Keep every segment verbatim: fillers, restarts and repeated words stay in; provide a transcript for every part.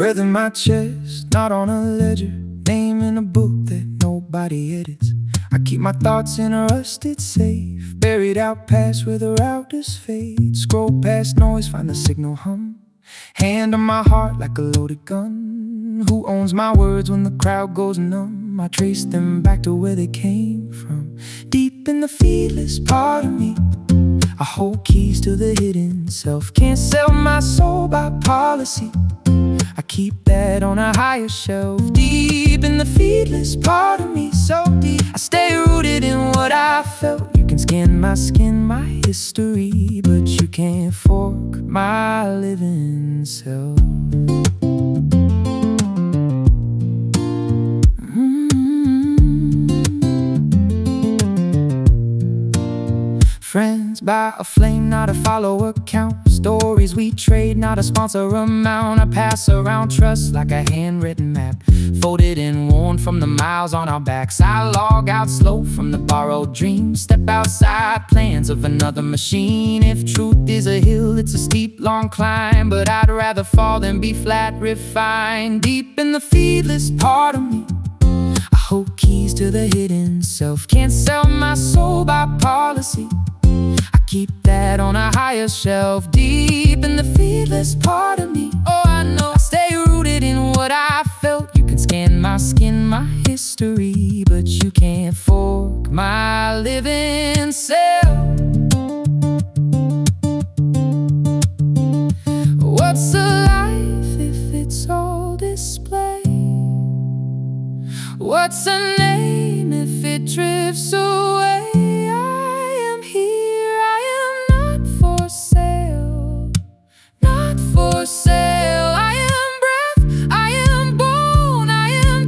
Within my chest, not on a ledger, name in a book that nobody edits. I keep my thoughts in a rusted safe, buried out past where the routers fade. Scroll past noise, find the signal hum, hand on my heart like a loaded gun. Who owns my words when the crowd goes numb? I trace them back to where they came from. Deep in the feedless part of me, I hold keys to the hidden self. Can't sell my soul by policy, I keep that on a higher shelf. Deep in the feedless part of me, so deep, I stay rooted in what I felt. You can scan my skin, my history, but you can't fork my living self. Friends by a flame, not a follower count. Stories we trade, not a sponsor amount. I pass around trust like a handwritten map, folded and worn from the miles on our backs. I log out slow from the borrowed dreams, step outside plans of another machine. If truth is a hill, it's a steep, long climb, but I'd rather fall than be flat, refined. Deep in the feedless part of me, I hold keys to the hidden self. Can't sell my soul by policy, I keep that on a higher shelf. Deep in the feedless part of me, oh I know, I stay rooted in what I felt. You can scan my skin, my history, but you can't fork my living self. What's a life if it's all display? What's a name if it drifts away? Sale. I am breath, I am bone, I am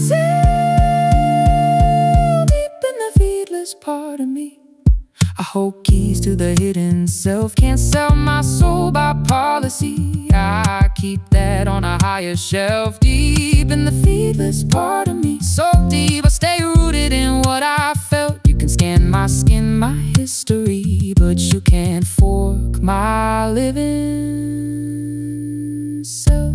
tail. Deep in the feedless part of me, I hold keys to the hidden self. Can't sell my soul by policy, I keep that on a higher shelf. Deep in the feedless part of me, so deep, I stay rooted in what I felt. You can scan my skin, my history, but you can't fork my living self.